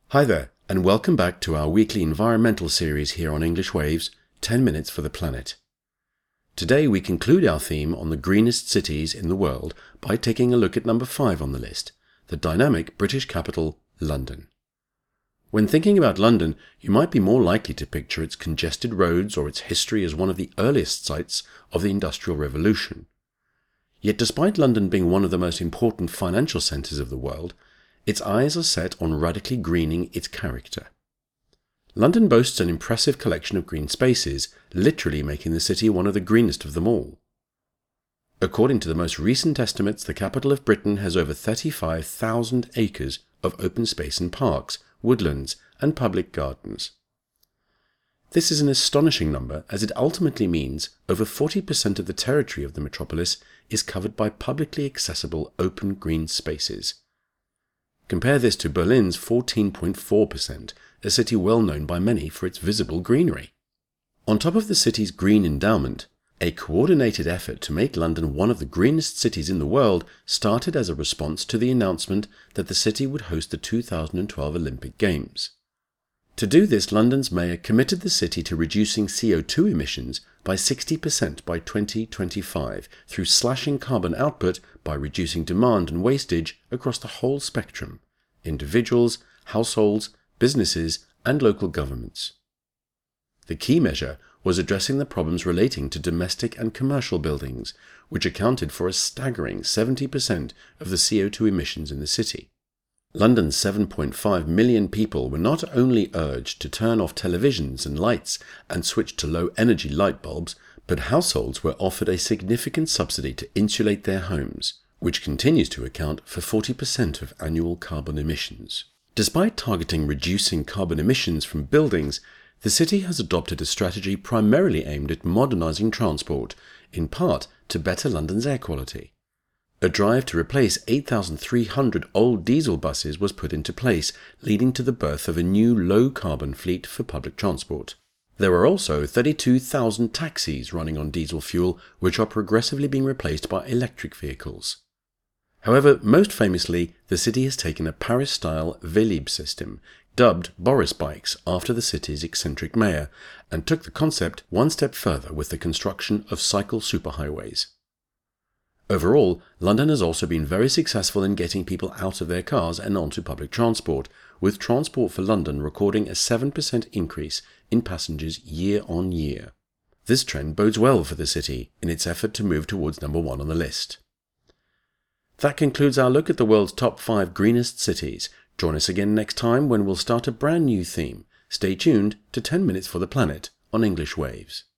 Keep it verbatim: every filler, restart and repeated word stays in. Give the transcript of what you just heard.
Hi there, and welcome back to our weekly environmental series here on English Waves, ten minutes for the Planet. Today we conclude our theme on the greenest cities in the world by taking a look at number five on the list, the dynamic British capital, London. When thinking about London, you might be more likely to picture its congested roads or its history as one of the earliest sites of the Industrial Revolution. Yet despite London being one of the most important financial centres of the world, its eyes are set on radically greening its character. London boasts an impressive collection of green spaces, literally making the city one of the greenest of them all. According to the most recent estimates, the capital of Britain has over thirty-five thousand acres of open space and parks, woodlands, and public gardens. This is an astonishing number, as it ultimately means over forty percent of the territory of the metropolis is covered by publicly accessible open green spaces. Compare this to Berlin's fourteen point four percent, a city well known by many for its visible greenery. On top of the city's green endowment, a coordinated effort to make London one of the greenest cities in the world started as a response to the announcement that the city would host the two thousand twelve Olympic Games. To do this, London's mayor committed the city to reducing C O two emissions by sixty percent by twenty twenty-five through slashing carbon output by reducing demand and wastage across the whole spectrum: individuals, households, businesses, and local governments. The key measure was addressing the problems relating to domestic and commercial buildings, which accounted for a staggering seventy percent of the C O two emissions in the city. London's seven point five million people were not only urged to turn off televisions and lights and switch to low-energy light bulbs, but households were offered a significant subsidy to insulate their homes, which continues to account for forty percent of annual carbon emissions. Despite targeting reducing carbon emissions from buildings, the city has adopted a strategy primarily aimed at modernising transport, in part to better London's air quality. A drive to replace eight thousand three hundred old diesel buses was put into place, leading to the birth of a new low-carbon fleet for public transport. There are also thirty-two thousand taxis running on diesel fuel, which are progressively being replaced by electric vehicles. However, most famously, the city has taken a Paris-style Vélib system, dubbed Boris Bikes after the city's eccentric mayor, and took the concept one step further with the construction of cycle superhighways. Overall, London has also been very successful in getting people out of their cars and onto public transport, with Transport for London recording a seven percent increase in passengers year on year. This trend bodes well for the city in its effort to move towards number one on the list. That concludes our look at the world's top five greenest cities. Join us again next time when we'll start a brand new theme. Stay tuned to ten minutes for the Planet on English Waves.